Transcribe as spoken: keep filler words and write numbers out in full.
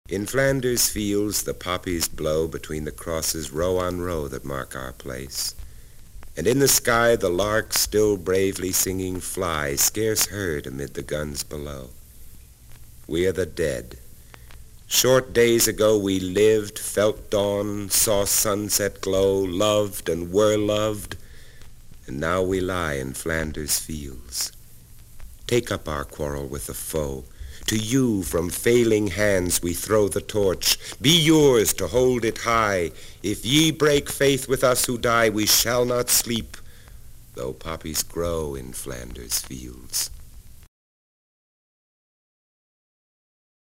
In Flanders fields the poppies blow between the crosses row on row that mark our place, and in the sky the lark still bravely singing flies, scarce heard amid the guns below. We are the dead. Short days ago we lived, felt dawn, saw sunset glow, loved and were loved, and now we lie in Flanders fields. Take up our quarrel with the foe. To you from failing hands we throw the torch. Be yours to hold it high. If ye break faith with us who die, we shall not sleep, though poppies grow in Flanders fields.